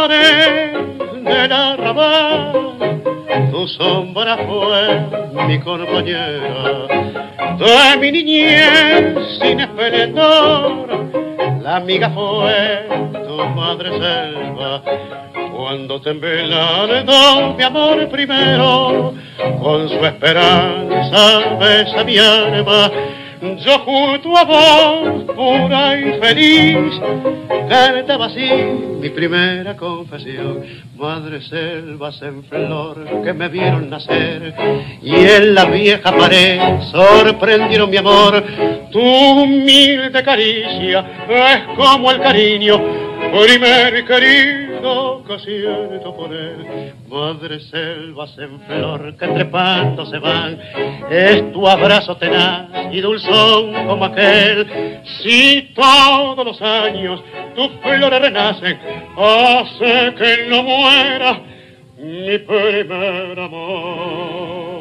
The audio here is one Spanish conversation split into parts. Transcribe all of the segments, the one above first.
pared del arrabal, tu sombra fue mi compañera de mi niñez sin esplendor. La amiga fue tu madre selva cuando te embelando mi amor primero. Con su esperanza besa mi alma, yo junto a vos, pura y feliz, cantaba así mi primera confesión. Madres selvas en flor que me vieron nacer y en la vieja pared sorprendieron mi amor. Tu humilde caricia es como el cariño, primer querido que siento por él. Madres selvas en flor que trepando se van, es tu abrazo tenaz y dulzón como aquel. Si todos los años tus flores renacen, hace que no muera mi primer amor.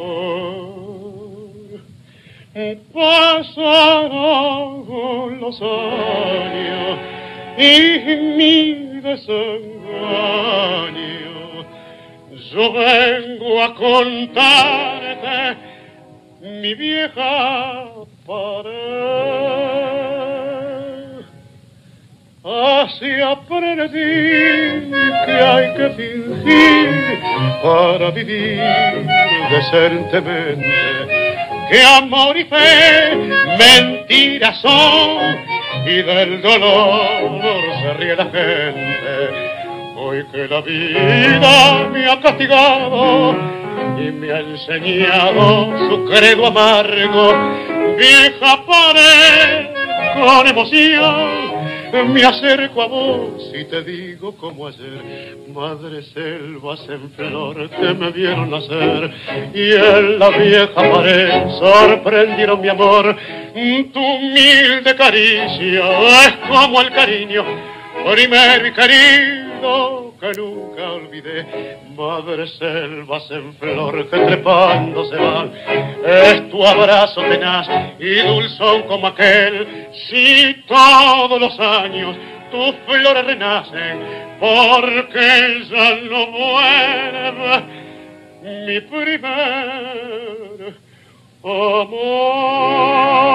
Pasaron los años y mi desengaño, yo vengo a contarte mi vieja pared. Así aprendí que hay que fingir para vivir decentemente, que amor y fe mentiras son y del dolor se ríe la gente. Hoy que la vida me ha castigado y me ha enseñado su credo amargo, vieja pared con emoción me acerco a vos y te digo como ayer. Madres selvas en flor que me vieron nacer y en la vieja pared sorprendieron mi amor. Tu humilde caricia es como el cariño, primer querido que nunca olvidé. Madres selvas en flor que trepando se van, es tu abrazo tenaz y dulzón como aquel. Si todos los años tus flores renacen, porque ya no muere mi primer amor.